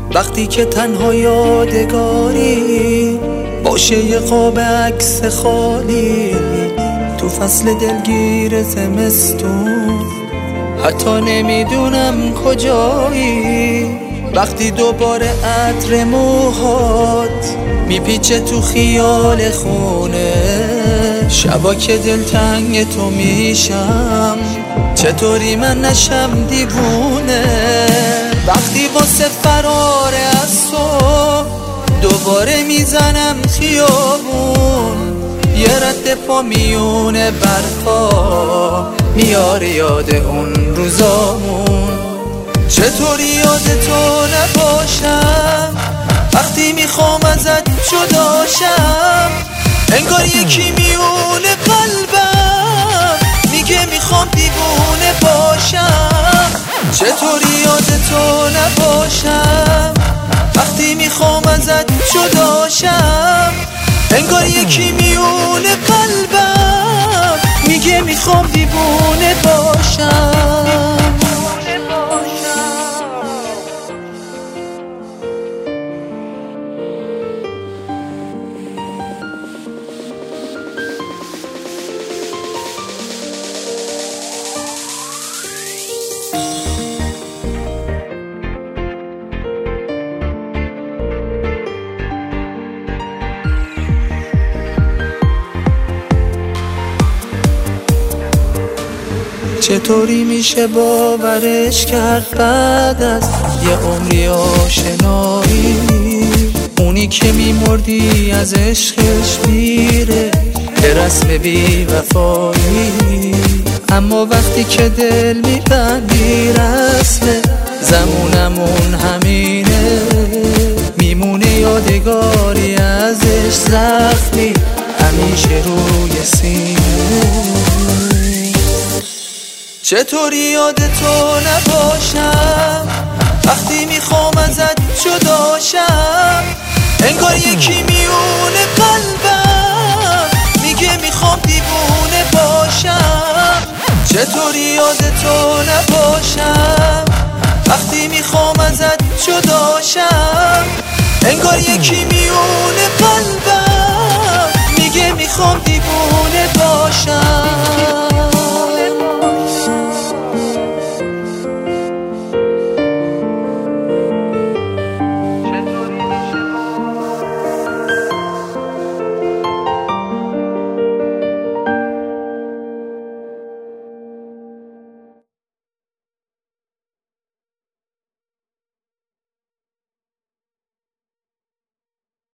وقتی که تنها یادگاری باشه یه قاب عکس خالی تو فصل دلگیر زمستون، حتی نمیدونم کجایی. وقتی دوباره عطر موهات میپیچه تو خیال خونه، شبا که دلتنگ تو میشم چطوری من نشم دیوونه. وقتی واسه فرار از تو دوباره میزنم خیابون، یه رد پا میونه برفا میاره یاد اون روزامون. چطوری یاد تو نباشم وقتی میخوام ازت جداشم، انگار یکی میونه قلبم میگه میخوام دیوونه باشم. چطوری یاد تو نباشم وقتی میخوام ازت جداشم، انگار یکی میونه قلبم میگه میخوام دیوونه باشم. چطوری میشه باورش کرد بعد از یه عمری آشنایی، اونی که میمردی از عشقش میره به رسم بی وفایی. اما وقتی که دل میبندی رسم زمونمون همینه، میمونه یادگاری ازش زخمی همیشه روی سینه. چطوری یاد تو نباشم وقتی میخوام ازت جداشم، انگار یکی میونه قلبم میگه میخوام دیوونه باشم. چطوری یاد تو نباشم وقتی میخوام ازت جداشم، انگار یکی میونه قلبم میگه میخوام